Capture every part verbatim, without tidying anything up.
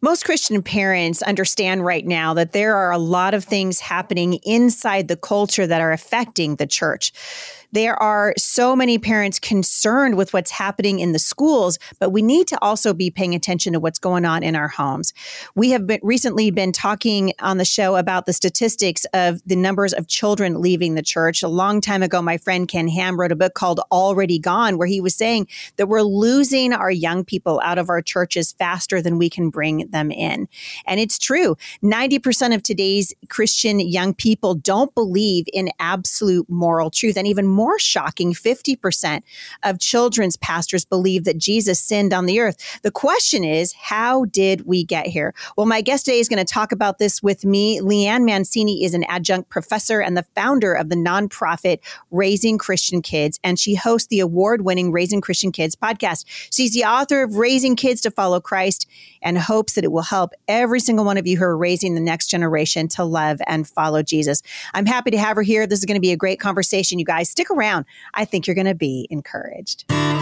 Most Christian parents understand right now that there are a lot of things happening inside the culture that are affecting the church. There are so many parents concerned with what's happening in the schools, but we need to also be paying attention to what's going on in our homes. We have been recently been talking on the show about the statistics of the numbers of children leaving the church. A long time ago, my friend Ken Ham wrote a book called Already Gone, where he was saying that we're losing our young people out of our churches faster than we can bring them in. And it's true. ninety percent of today's Christian young people don't believe in absolute moral truth. And even more shocking, fifty percent of children's pastors believe that Jesus sinned on the earth. The question is, how did we get here? Well, my guest today is going to talk about this with me. Leanne Mancini is an adjunct professor and the founder of the nonprofit Raising Christian Kids, and she hosts the award-winning Raising Christian Kids podcast. She's the author of Raising Kids to Follow Christ and hopes that it will help every single one of you who are raising the next generation to love and follow Jesus. I'm happy to have her here. This is going to be a great conversation, you guys. Stick around. I think you're going to be encouraged.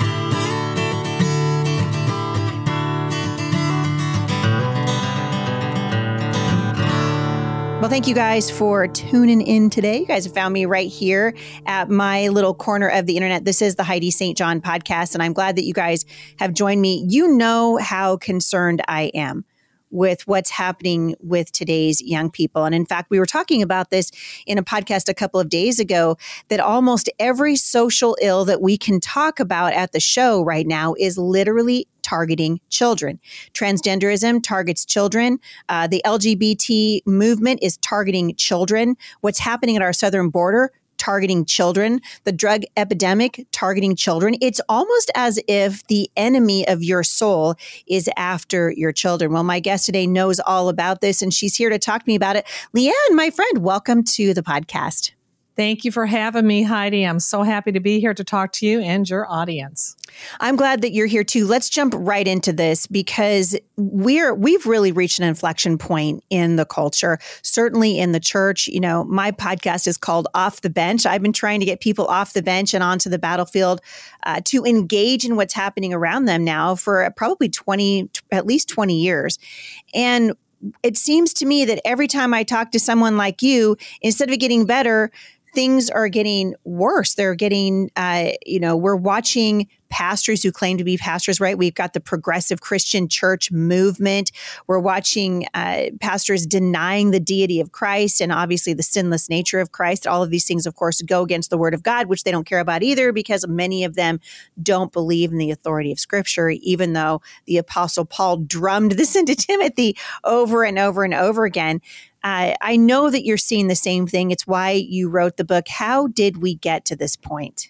Well, thank you guys for tuning in today. You guys have found me right here at my little corner of the internet. This is the Heidi Saint John podcast, and I'm glad that you guys have joined me. You know how concerned I am with what's happening with today's young people. And in fact, we were talking about this in a podcast a couple of days ago, that almost every social ill that we can talk about at the show right now is literally targeting children. Transgenderism targets children. Uh, the L G B T movement is targeting children. What's happening at our southern border, targeting children. The drug epidemic, targeting children. It's almost as if the enemy of your soul is after your children. Well, my guest today knows all about this, and she's here to talk to me about it. Leanne, my friend, welcome to the podcast. Thank you for having me, Heidi. I'm so happy to be here to talk to you and your audience. I'm glad that you're here too. Let's jump right into this, because we're we've really reached an inflection point in the culture, certainly in the church. You know, my podcast is called Off the Bench. I've been trying to get people off the bench and onto the battlefield uh, to engage in what's happening around them now for probably twenty, at least twenty years. And it seems to me that every time I talk to someone like you, instead of getting better, things are getting worse. They're getting, uh, you know, we're watching pastors who claim to be pastors, right? We've got the progressive Christian church movement. We're watching uh, pastors denying the deity of Christ and obviously the sinless nature of Christ. All of these things, of course, go against the word of God, which they don't care about either, because many of them don't believe in the authority of Scripture, even though the Apostle Paul drummed this into Timothy over and over and over again. Uh, I know that you're seeing the same thing. It's why you wrote the book. How did we get to this point?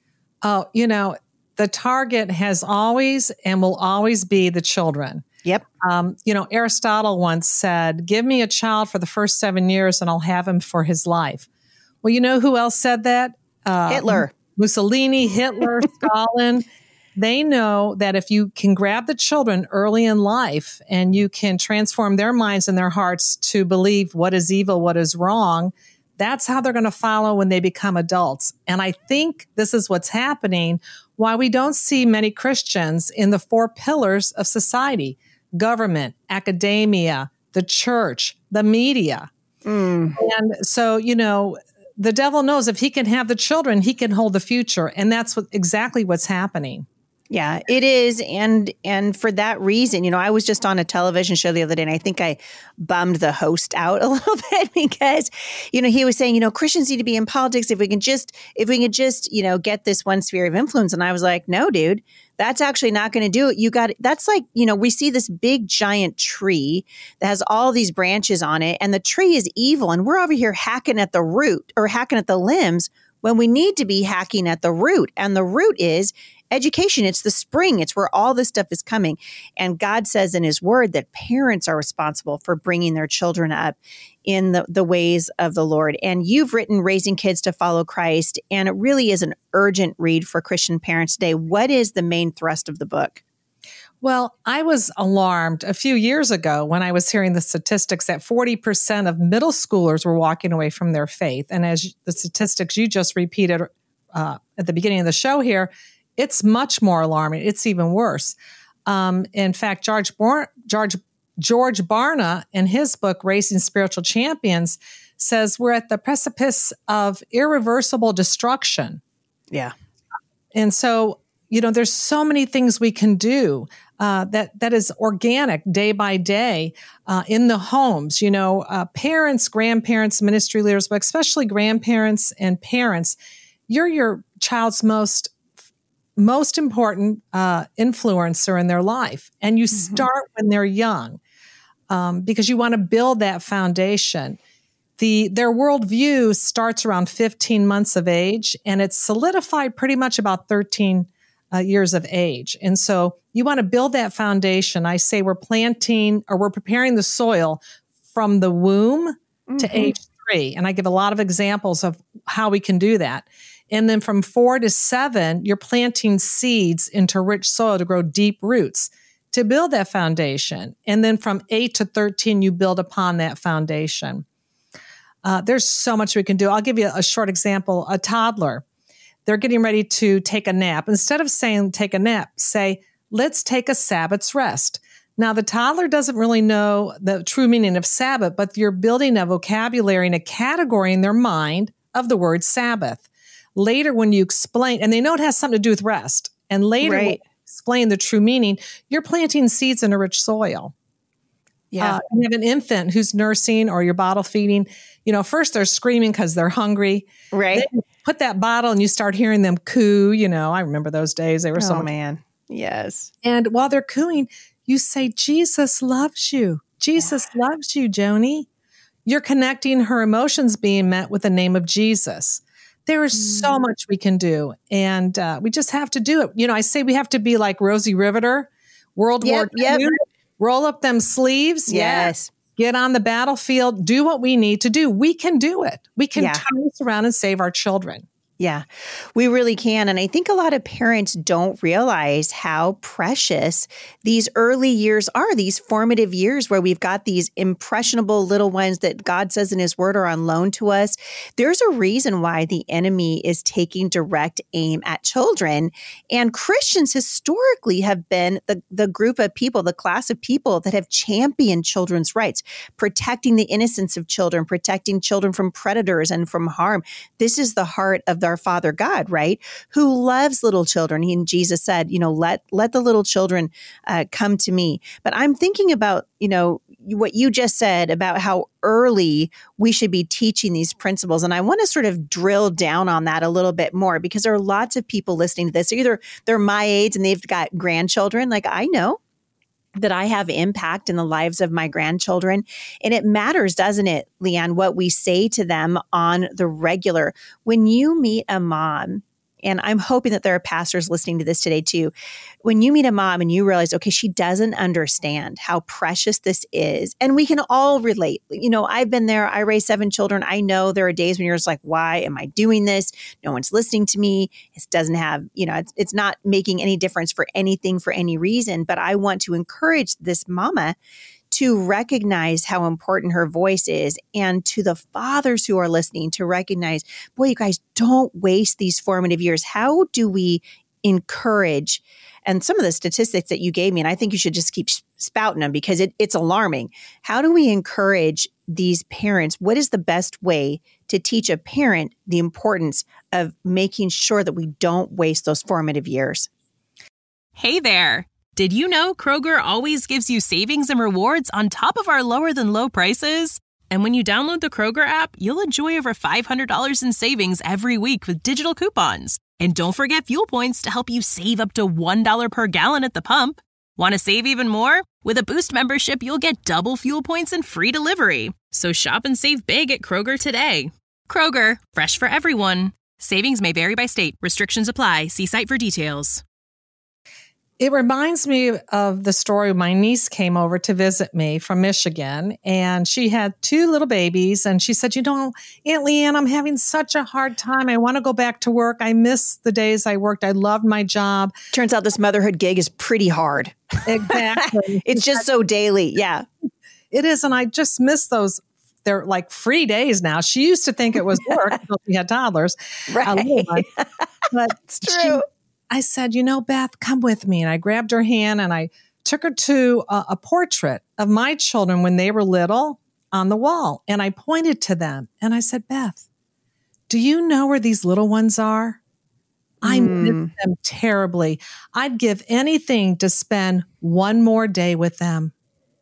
Oh, you know, the target has always and will always be the children. Yep. Um, you know, Aristotle once said, give me a child for the first seven years and I'll have him for his life. Well, you know who else said that? Uh, Hitler. Mussolini, Hitler, Stalin. They know that if you can grab the children early in life and you can transform their minds and their hearts to believe what is evil, what is wrong, that's how they're going to follow when they become adults. And I think this is what's happening, why we don't see many Christians in the four pillars of society: government, academia, the church, the media. Mm. And so, you know, the devil knows if he can have the children, he can hold the future. And that's what, exactly what's happening. Yeah, it is. And and for that reason, you know, I was just on a television show the other day, and I think I bummed the host out a little bit because, you know, he was saying, you know, Christians need to be in politics if we can just, if we can just, you know, get this one sphere of influence. And I was like, no, dude, that's actually not going to do it. You got, that's like, you know, we see this big giant tree that has all these branches on it, and the tree is evil. And we're over here hacking at the root or hacking at the limbs when we need to be hacking at the root. And the root is education. It's the spring. It's where all this stuff is coming. And God says in his word that parents are responsible for bringing their children up in the, the ways of the Lord. And you've written Raising Kids to Follow Christ, and it really is an urgent read for Christian parents today. What is the main thrust of the book? Well, I was alarmed a few years ago when I was hearing the statistics that forty percent of middle schoolers were walking away from their faith. And as the statistics you just repeated uh, at the beginning of the show here, it's much more alarming. It's even worse. Um, in fact, George, Bor- George George Barna, in his book, Raising Spiritual Champions, says we're at the precipice of irreversible destruction. Yeah. And so, you know, there's so many things we can do uh, that that is organic day by day uh, in the homes. You know, uh, parents, grandparents, ministry leaders, but especially grandparents and parents, you're your child's most most important uh, influencer in their life. And you mm-hmm. start when they're young um, because you want to build that foundation. The, their worldview starts around fifteen months of age, and it's solidified pretty much about thirteen uh, years of age. And so you want to build that foundation. I say we're planting or we're preparing the soil from the womb mm-hmm. to age three. And I give a lot of examples of how we can do that. And then from four to seven, you're planting seeds into rich soil to grow deep roots to build that foundation. And then from eight to thirteen, you build upon that foundation. Uh, there's so much we can do. I'll give you a short example. A toddler, they're getting ready to take a nap. Instead of saying take a nap, say, let's take a Sabbath's rest. Now, the toddler doesn't really know the true meaning of Sabbath, but you're building a vocabulary and a category in their mind of the word Sabbath. Later, when you explain, and they know it has something to do with rest, and later right. when you explain the true meaning, you're planting seeds in a rich soil. Yeah. Uh, you have an infant who's nursing or you're bottle feeding. You know, first they're screaming because they're hungry. Right. Then you put that bottle and you start hearing them coo. You know, I remember those days. They were oh, so much. man. Yes. And while they're cooing, you say, Jesus loves you. Jesus yeah. loves you, Joni. You're connecting her emotions being met with the name of Jesus. There is mm. so much we can do. And uh, we just have to do it. You know, I say we have to be like Rosie Riveter, World yep, War Two. Yep. Roll up them sleeves. Yes. Yeah. Get on the battlefield. Do what we need to do. We can do it. We can yeah. turn this around and save our children. Yeah, we really can. And I think a lot of parents don't realize how precious these early years are, these formative years where we've got these impressionable little ones that God says in his word are on loan to us. There's a reason why the enemy is taking direct aim at children. And Christians historically have been the, the group of people, the class of people that have championed children's rights, protecting the innocence of children, protecting children from predators and from harm. This is the heart of the our Father God, right? Who loves little children. He, and Jesus said, you know, let, let the little children uh, come to me. But I'm thinking about, you know, what you just said about how early we should be teaching these principles. And I want to sort of drill down on that a little bit more because there are lots of people listening to this. Either they're my age and they've got grandchildren, like I know that I have impact in the lives of my grandchildren. And it matters, doesn't it, Leanne, what we say to them on the regular. When you meet a mom, and I'm hoping that there are pastors listening to this today too, when you meet a mom and you realize, okay, she doesn't understand how precious this is. And we can all relate. You know, I've been there. I raised seven children. I know there are days when you're just like, why am I doing this? No one's listening to me. It doesn't have, you know, it's, it's not making any difference for anything, for any reason. But I want to encourage this mama to recognize how important her voice is, and to the fathers who are listening to recognize, boy, you guys, don't waste these formative years. How do we encourage? And some of the statistics that you gave me, and I think you should just keep spouting them because it, it's alarming. How do we encourage these parents? What is the best way to teach a parent the importance of making sure that we don't waste those formative years? Hey there. Did you know Kroger always gives you savings and rewards on top of our lower than low prices? And when you download the Kroger app, you'll enjoy over five hundred dollars in savings every week with digital coupons. And don't forget fuel points to help you save up to one dollar per gallon at the pump. Want to save even more? With a Boost membership, you'll get double fuel points and free delivery. So shop and save big at Kroger today. Kroger, fresh for everyone. Savings may vary by state. Restrictions apply. See site for details. It reminds me of the story. My niece came over to visit me from Michigan, and she had two little babies. And she said, you know, Aunt Leanne, I'm having such a hard time. I want to go back to work. I miss the days I worked. I loved my job. Turns out this motherhood gig is pretty hard. Exactly. It's just so daily. Yeah, it is. And I just miss those. They're like free days now. She used to think it was work until she had toddlers. Right. But it's true. She, I said, you know, Beth, come with me. And I grabbed her hand and I took her to a, a portrait of my children when they were little on the wall. And I pointed to them and I said, Beth, do you know where these little ones are? I Mm. miss them terribly. I'd give anything to spend one more day with them.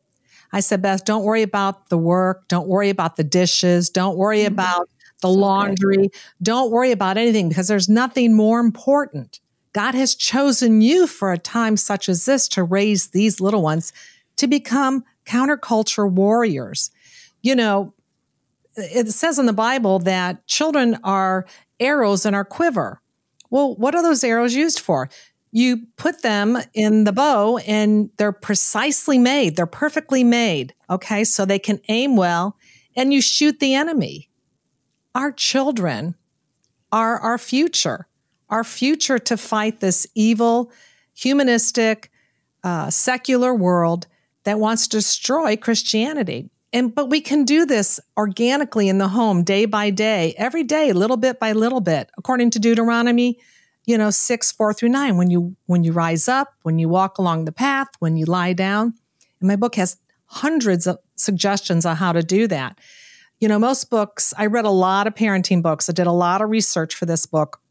I said, Beth, don't worry about the work. Don't worry about the dishes. Don't worry Mm-hmm. about the So laundry. good. Don't worry about anything because there's nothing more important. God has chosen you for a time such as this to raise these little ones to become counterculture warriors. You know, it says in the Bible that children are arrows in our quiver. Well, what are those arrows used for? You put them in the bow and they're precisely made. They're perfectly made. Okay. So they can aim well and you shoot the enemy. Our children are our future, our future to fight this evil, humanistic, uh, secular world that wants to destroy Christianity. And, but we can do this organically in the home, day by day, every day, little bit by little bit, according to Deuteronomy, you know, six, four through nine, when you, when you rise up, when you walk along the path, when you lie down. And my book has hundreds of suggestions on how to do that. You know, most books, I read a lot of parenting books. I did a lot of research for this book.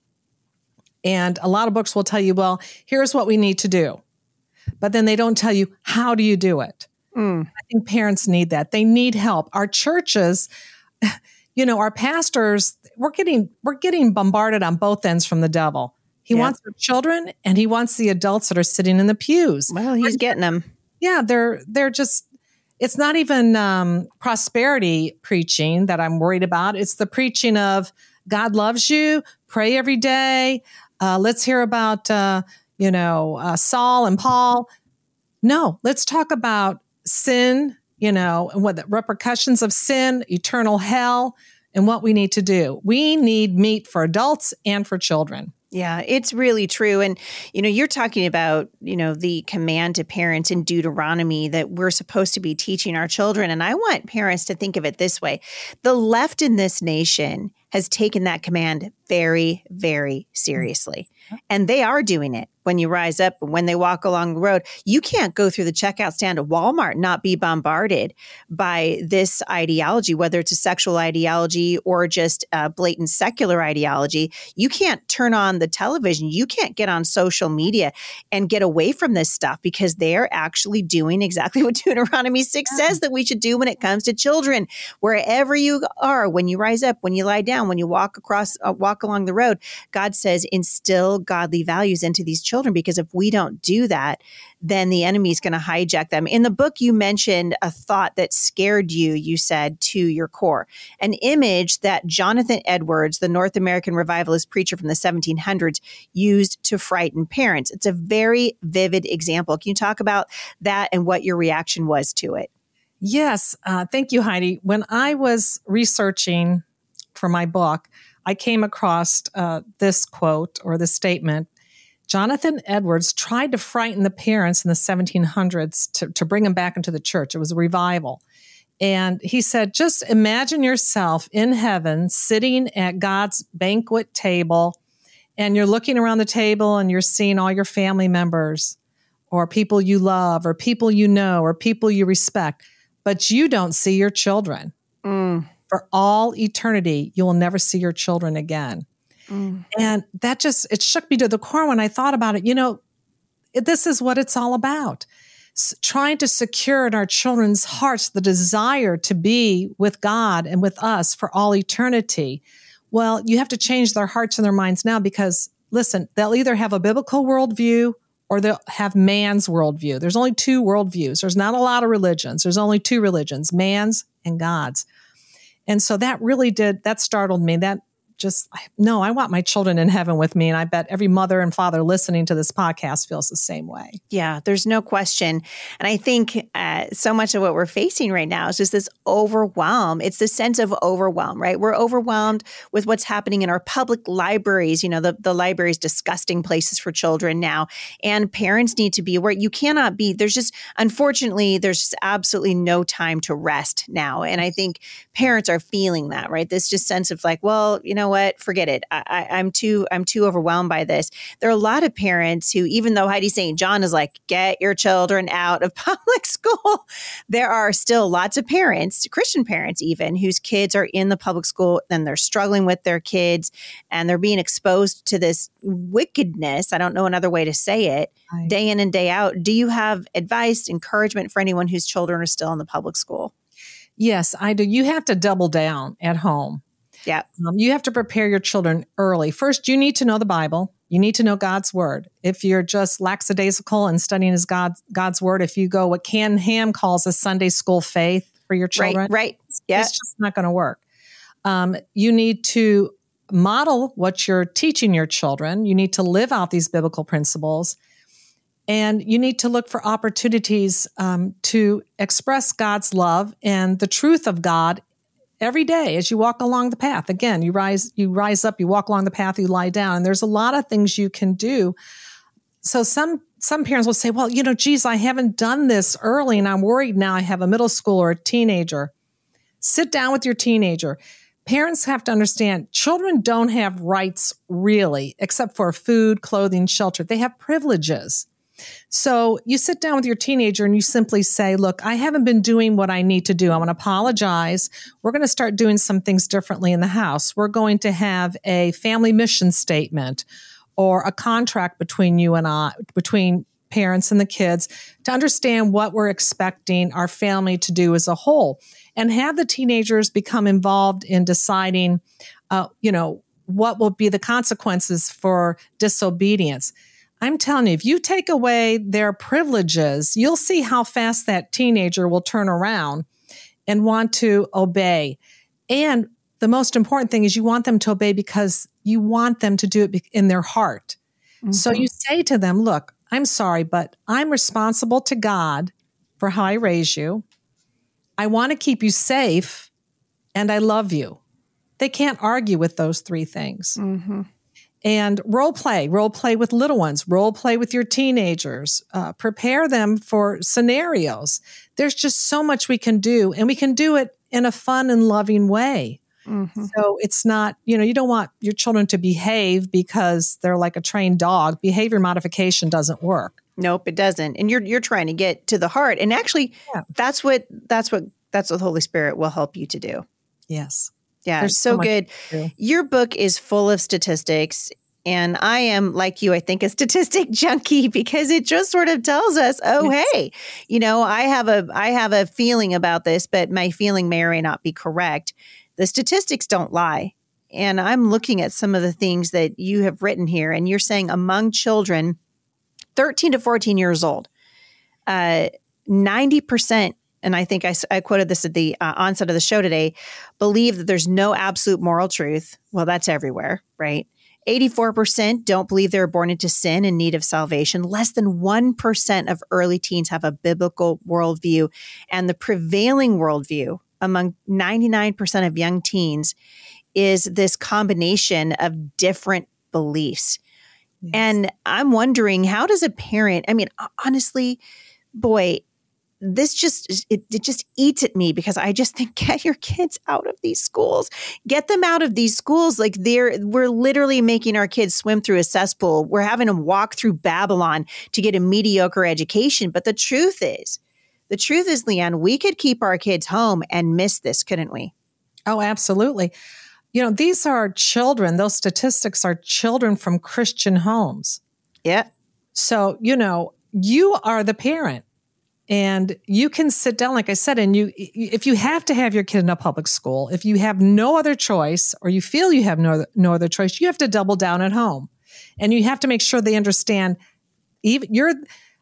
And a lot of books will tell you, well, here's what we need to do. But then they don't tell you, how do you do it? Mm. I think parents need that. They need help. Our churches, you know, our pastors, we're getting, we're getting bombarded on both ends from the devil. He yeah. wants the children and he wants the adults that are sitting in the pews. Well, he's getting them. Yeah, they're, they're just, it's not even um, prosperity preaching that I'm worried about. It's the preaching of God loves you, pray every day. Uh, let's hear about, uh, you know, uh, Saul and Paul. No, let's talk about sin, you know, and what the repercussions of sin, eternal hell, and what we need to do. We need meat for adults and for children. Yeah, it's really true. And, you know, you're talking about, you know, the command to parents in Deuteronomy that we're supposed to be teaching our children. And I want parents to think of it this way. The left in this nation has taken that command very, very seriously. And they are doing it. When you rise up, when they walk along the road, you can't go through the checkout stand at Walmart and not be bombarded by this ideology, whether it's a sexual ideology or just a blatant secular ideology. You can't turn on the television. You can't get on social media and get away from this stuff because they're actually doing exactly what Deuteronomy six yeah. says that we should do when it comes to children. Wherever you are, when you rise up, when you lie down, when you walk across, uh, walk along the road, God says, instill godly values into these children. Because if we don't do that, then the enemy is going to hijack them. In the book, you mentioned a thought that scared you, you said, to your core, an image that Jonathan Edwards, the North American revivalist preacher from the seventeen hundreds, used to frighten parents. It's a very vivid example. Can you talk about that and what your reaction was to it? Yes. Uh, thank you, Heidi. When I was researching for my book, I came across uh, this quote or this statement. Jonathan Edwards tried to frighten the parents in the seventeen hundreds to, to bring them back into the church. It was a revival. And he said, just imagine yourself in heaven sitting at God's banquet table, and you're looking around the table and you're seeing all your family members or people you love or people you know or people you respect, but you don't see your children. Mm. For all eternity, you will never see your children again. Mm. And that just, it shook me to the core when I thought about it. You know, it, this is what it's all about. S- trying to secure in our children's hearts the desire to be with God and with us for all eternity. Well, you have to change their hearts and their minds now because, listen, they'll either have a biblical worldview or they'll have man's worldview. There's only two worldviews. There's not a lot of religions. There's only two religions, man's and God's. And so that really did, that startled me. That just, no, I want my children in heaven with me. And I bet every mother and father listening to this podcast feels the same way. Yeah, there's no question. And I think uh, so much of what we're facing right now is just this overwhelm. It's the sense of overwhelm, right? We're overwhelmed with what's happening in our public libraries. You know, the, the libraries, disgusting places for children now. And parents need to be aware. You cannot be, there's just, unfortunately, there's just absolutely no time to rest now. And I think parents are feeling that, right? This just sense of like, well, you know, know what, forget it. I, I, I'm too, I'm too overwhelmed by this. There are a lot of parents who, even though Heidi Saint John is like, get your children out of public school, there are still lots of parents, Christian parents even, whose kids are in the public school and they're struggling with their kids and they're being exposed to this wickedness. I don't know another way to say it, right. Day in and day out. Do you have advice, encouragement for anyone whose children are still in the public school? Yes, I do. You have to double down at home. Yeah. Um, you have to prepare your children early. First, you need to know the Bible. You need to know God's word. If you're just lackadaisical and studying as God's, God's word, if you go what Ken Ham calls a Sunday school faith for your children, right, right. Yeah. It's just not going to work. Um, you need to model what you're teaching your children. You need to live out these biblical principles. And you need to look for opportunities um, to express God's love and the truth of God every day as you walk along the path. Again, you rise, you rise up, you walk along the path, you lie down. And there's a lot of things you can do. So some some parents will say, well, you know, geez, I haven't done this early and I'm worried now I have a middle schooler or a teenager. Sit down with your teenager. Parents have to understand children don't have rights really, except for food, clothing, shelter. They have privileges. So you sit down with your teenager and you simply say, look, I haven't been doing what I need to do. I'm going to apologize. We're going to start doing some things differently in the house. We're going to have a family mission statement or a contract between you and I, between parents and the kids to understand what we're expecting our family to do as a whole and have the teenagers become involved in deciding, uh, you know, what will be the consequences for disobedience. I'm telling you, if you take away their privileges, you'll see how fast that teenager will turn around and want to obey. And the most important thing is you want them to obey because you want them to do it in their heart. Mm-hmm. So you say to them, look, I'm sorry, but I'm responsible to God for how I raise you. I want to keep you safe and I love you. They can't argue with those three things. Mm-hmm. And role play, role play with little ones, role play with your teenagers, uh, prepare them for scenarios. There's just so much we can do, and we can do it in a fun and loving way. Mm-hmm. So it's not, you know, you don't want your children to behave because they're like a trained dog. Behavior modification doesn't work. Nope, it doesn't. And you're you're trying to get to the heart. And actually, yeah. that's what that's what that's what the Holy Spirit will help you to do. Yes. Yeah, There's so, so good. Your book is full of statistics, and I am, like you, I think a statistic junkie because it just sort of tells us, oh, yes. hey, you know, I have a I have a feeling about this, but my feeling may or may not be correct. The statistics don't lie. And I'm looking at some of the things that you have written here, and you're saying among children thirteen to fourteen years old, uh, ninety percent, and I think I, I quoted this at the uh, onset of the show today, believe that there's no absolute moral truth. Well, that's everywhere, right? eighty-four percent don't believe they were born into sin in need of salvation. Less than one percent of early teens have a biblical worldview. And the prevailing worldview among ninety-nine percent of young teens is this combination of different beliefs. Yes. And I'm wondering, how does a parent, I mean, honestly, boy, this just, it, it just eats at me because I just think, get your kids out of these schools, get them out of these schools. Like they're, we're literally making our kids swim through a cesspool. We're having them walk through Babylon to get a mediocre education. But the truth is, the truth is, Leanne, we could keep our kids home and miss this, couldn't we? Oh, absolutely. You know, these are children. Those statistics are children from Christian homes. Yeah. So, you know, you are the parent. And you can sit down, like I said, and you, if you have to have your kid in a public school, if you have no other choice, or you feel you have no, no other choice, you have to double down at home. And you have to make sure they understand, even you're,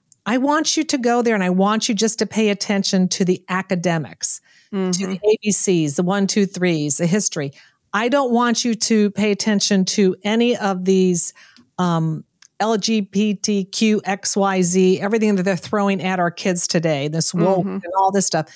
I want you to go there and I want you just to pay attention to the academics, mm-hmm. to the A B Cs, the one, two, threes, the history. I don't want you to pay attention to any of these, um, L G B T Q, X Y Z, everything that they're throwing at our kids today, this woke mm-hmm. and all this stuff.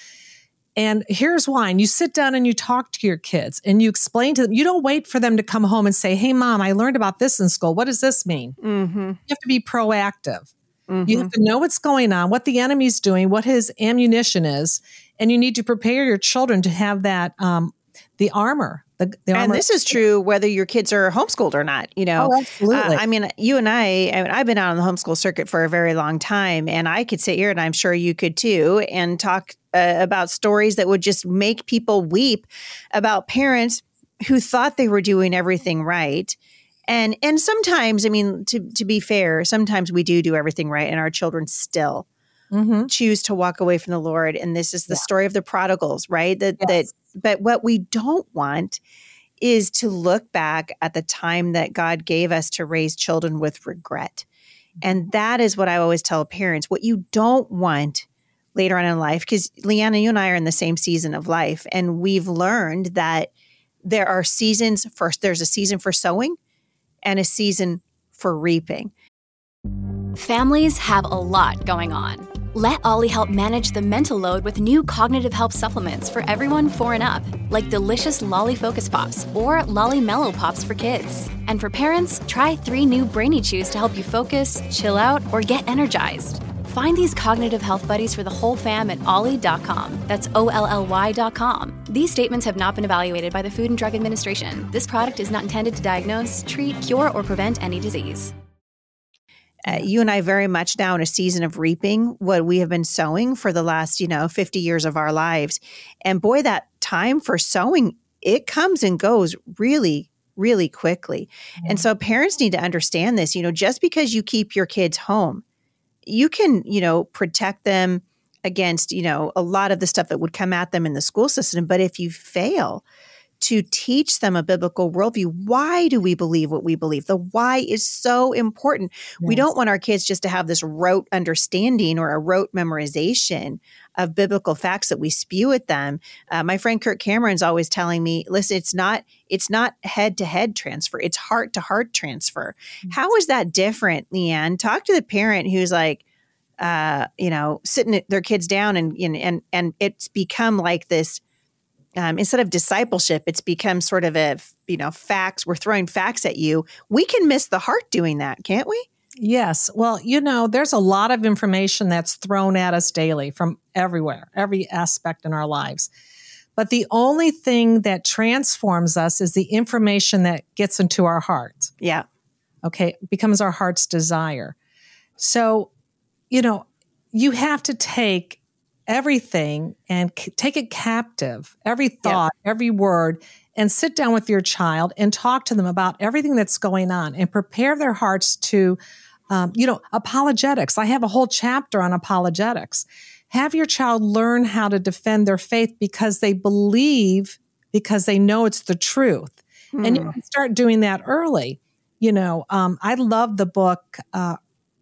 And here's why. And you sit down and you talk to your kids and you explain to them. You don't wait for them to come home and say, hey, Mom, I learned about this in school. What does this mean? Mm-hmm. You have to be proactive. Mm-hmm. You have to know what's going on, what the enemy's doing, what his ammunition is. And you need to prepare your children to have that, um, the armor, The, the and this is true whether your kids are homeschooled or not. You know, oh, absolutely. Uh, I mean, you and I, I mean, I've been out on the homeschool circuit for a very long time, and I could sit here, and I'm sure you could too, and talk uh, about stories that would just make people weep about parents who thought they were doing everything right. And and sometimes, I mean, to to be fair, sometimes we do do everything right, and our children still mm-hmm. choose to walk away from the Lord. And this is the yeah. story of the prodigals, right? That yes. that. But what we don't want is to look back at the time that God gave us to raise children with regret. And that is what I always tell parents. What you don't want later on in life, because Leanna, you and I are in the same season of life, and we've learned that there are seasons for, there's a season for sowing and a season for reaping. Families have a lot going on. Let Ollie help manage the mental load with new cognitive help supplements for everyone four and up, like delicious Lolly Focus Pops or Lolly Mellow Pops for kids. And for parents, try three new Brainy Chews to help you focus, chill out, or get energized. Find these cognitive health buddies for the whole fam at ollie dot com. That's O L L Y dot com. These statements have not been evaluated by the Food and Drug Administration. This product is not intended to diagnose, treat, cure, or prevent any disease. Uh, you and I very much now in a season of reaping what we have been sowing for the last, you know, fifty years of our lives. And boy, that time for sowing, it comes and goes really, really quickly. Mm-hmm. And so parents need to understand this, you know, just because you keep your kids home, you can, you know, protect them against, you know, a lot of the stuff that would come at them in the school system. But if you fail to teach them a biblical worldview, why do we believe what we believe? The why is so important. Yes. We don't want our kids just to have this rote understanding or a rote memorization of biblical facts that we spew at them. Uh, my friend Kirk Cameron's always telling me, listen, it's not it's not head-to-head transfer. It's heart-to-heart transfer. Mm-hmm. How is that different, Leanne? Talk to the parent who's like, uh, you know, sitting their kids down and and and it's become like this. Um, instead of discipleship, it's become sort of a, you know, facts. We're throwing facts at you. We can miss the heart doing that, can't we? Yes. Well, you know, there's a lot of information that's thrown at us daily from everywhere, every aspect in our lives. But the only thing that transforms us is the information that gets into our hearts. Yeah. Okay. It becomes our heart's desire. So, you know, you have to take everything and c- take it captive, every thought, yep. every word, and sit down with your child and talk to them about everything that's going on and prepare their hearts to, um, you know, apologetics. I have a whole chapter on apologetics. Have your child learn how to defend their faith because they believe, because they know it's the truth. Hmm. And you can start doing that early. You know, um, I love the book, uh,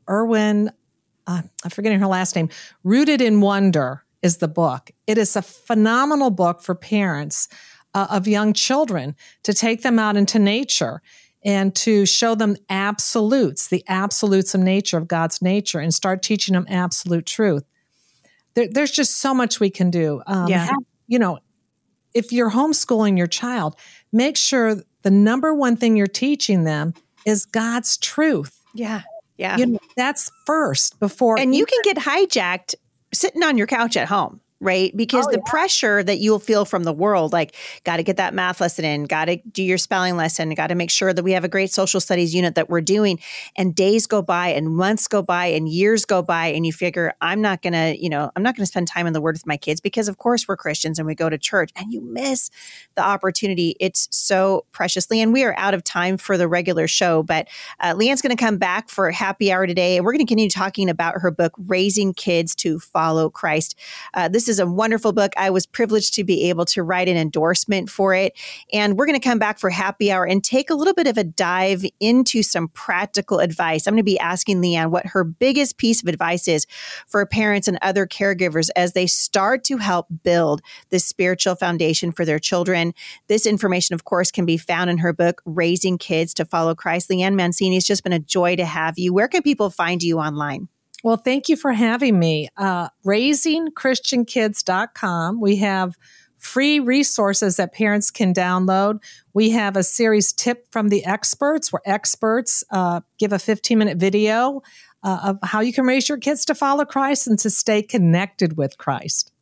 Erwin Uh, I'm forgetting her last name. Rooted in Wonder is the book. It is a phenomenal book for parents uh, of young children to take them out into nature and to show them absolutes, the absolutes of nature, of God's nature, and start teaching them absolute truth. There, there's just so much we can do. Um, yeah. have, you know, if you're homeschooling your child, make sure the number one thing you're teaching them is God's truth. Yeah. Yeah. You know, that's first before. And you can get hijacked sitting on your couch at home, right? Because oh, the yeah. pressure that you'll feel from the world, like, got to get that math lesson in, got to do your spelling lesson, got to make sure that we have a great social studies unit that we're doing. And days go by and months go by and years go by. And you figure, I'm not going to, you know, I'm not going to spend time in the Word with my kids because, of course, we're Christians and we go to church, and you miss the opportunity. It's so precious. Leanne, we are out of time for the regular show, but uh, Leanne's going to come back for happy hour today. And we're going to continue talking about her book, Raising Kids to Follow Christ. Uh, this is a wonderful book. I was privileged to be able to write an endorsement for it. And we're going to come back for happy hour and take a little bit of a dive into some practical advice. I'm going to be asking Leanne what her biggest piece of advice is for parents and other caregivers as they start to help build this spiritual foundation for their children. This information, of course, can be found in her book, Raising Kids to Follow Christ. Leanne Mancini, it's just been a joy to have you. Where can people find you online? Well, thank you for having me. Uh, raising christian kids dot com. We have free resources that parents can download. We have a series, Tip from the Experts, where experts uh, give a fifteen-minute video uh, of how you can raise your kids to follow Christ and to stay connected with Christ.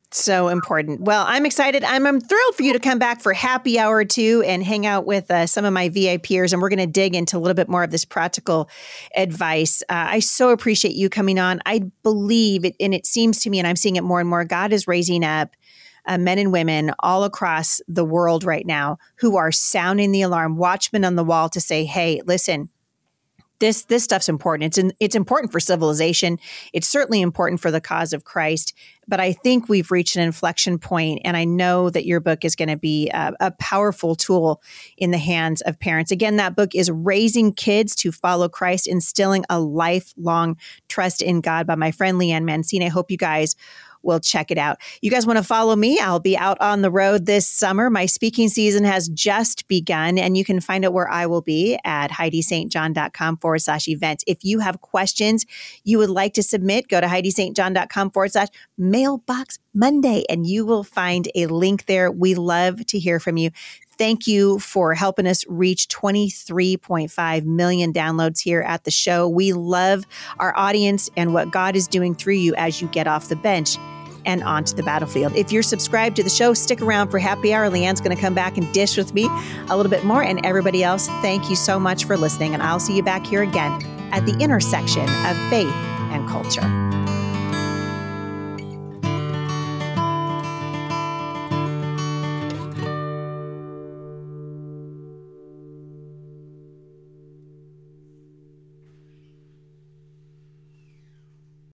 So important. Well, I'm excited. I'm, I'm thrilled for you to come back for happy hour two and hang out with uh, some of my V I Pers. And we're going to dig into a little bit more of this practical advice. Uh, I so appreciate you coming on. I believe it, and it seems to me, and I'm seeing it more and more, God is raising up uh, men and women all across the world right now who are sounding the alarm, watchmen on the wall to say, hey, listen, This this stuff's important. It's in, it's important for civilization. It's certainly important for the cause of Christ. But I think we've reached an inflection point, and I know that your book is going to be a, a powerful tool in the hands of parents. Again, that book is Raising Kids to Follow Christ, Instilling a Lifelong Trust in God by my friend Leanne Mancini. I hope you guys will check it out. You guys want to follow me? I'll be out on the road this summer. My speaking season has just begun, and you can find out where I will be at HeidiSt.John.com forward slash events. If you have questions you would like to submit, go to HeidiSt.John.com forward slash mailbox Monday, and you will find a link there. We love to hear from you. Thank you for helping us reach twenty-three point five million downloads here at the show. We love our audience and what God is doing through you as you get off the bench and onto the battlefield. If you're subscribed to the show, stick around for happy hour. Leanne's going to come back and dish with me a little bit more. And everybody else, thank you so much for listening. And I'll see you back here again at the intersection of faith and culture.